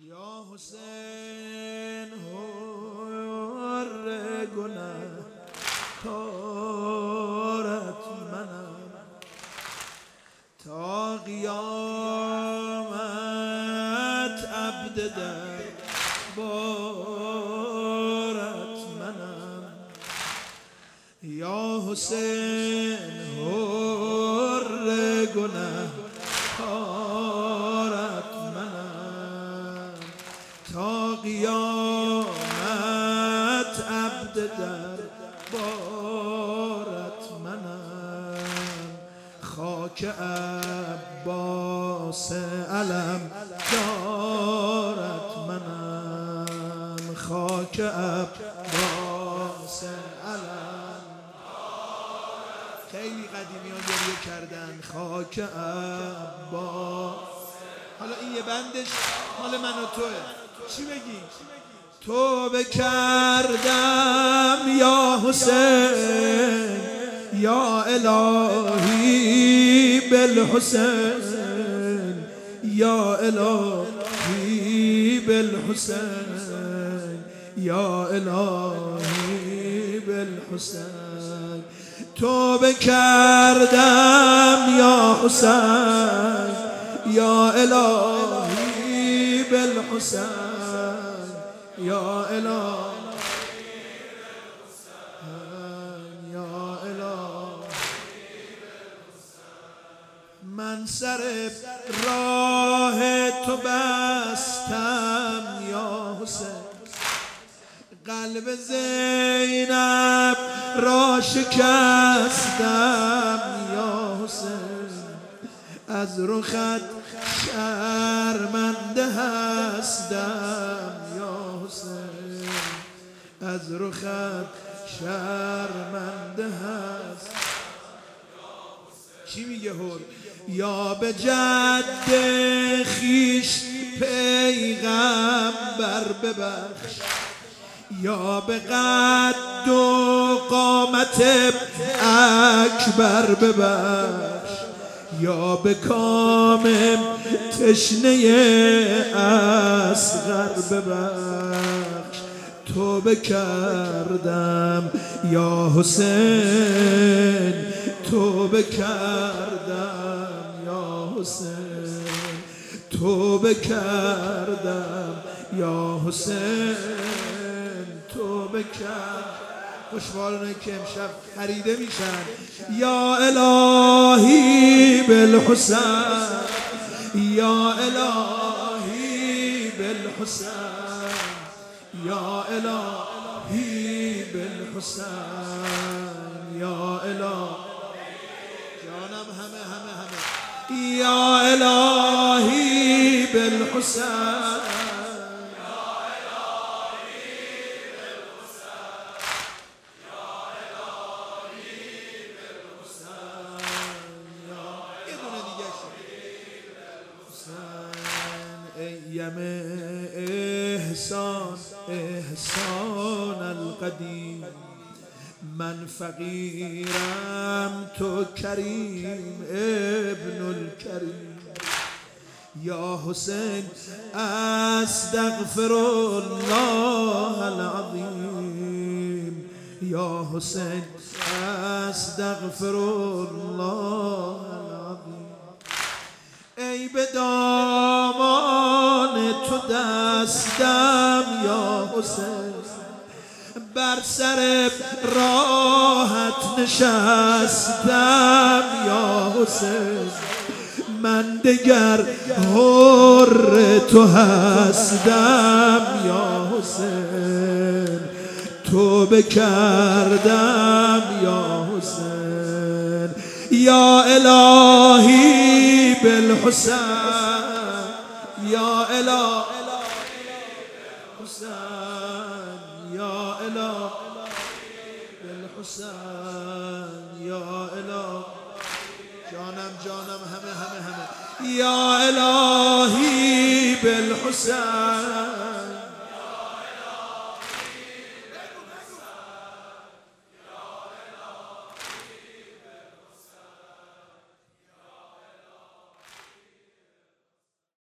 یا حسین هر گناه کارت منم تا قیامت عبد در بارت منم یا حسین هر گناه کارت منم تا قیامت عبد در بارت منم خاک عباس علم دارت منم خاک عباس علم خیلی قدیمیان گریه کردن خاک عباس. حالا این یه بندش مال من و توه. چی بگی؟ توبه کردم یا حسین یا الهی بالحسین یا الهی بالحسین یا الهی بالحسین توبه کردم یا حسین یا الهی بالحسین یا الهی بالحسین یا الهی بالحسین من سر راه تو بستم یا حسین قلب زینب را شکستم یا حسین از رخت شرمنده هستم یا حسین از رخت شرمنده هست. چی میگه هر؟ یا به جد خیش پیغمبر ببخش یا به قد و قامت اکبر ببخش یا به کام تشنه اصغر ببخش توبه کردم یا حسین توبه کردم یا حسین توبه کردم یا حسین توبه کردم. خوشحالانه که امشب خریده میشن یا الهی بالحسین یا الهی بالحسین یا الهی بالحسین یا الهی جانم همه یا الهی بالحسین یم احسان احسان القدیم من فقیرم تو کریم ابن الکریم یا حسین استغفر الله العظیم یا حسین استغفر الله العظیم ای به دامان تو دستم یا حسین بر سر راحت نشستم یا حسین من دگر حر تو هستم یا حسین توبه کردم یا حسین یا الهی بالحسین یا الهی بالحسین یا الهی بالحسین یا الهی جانم همه یا الهی بالحسین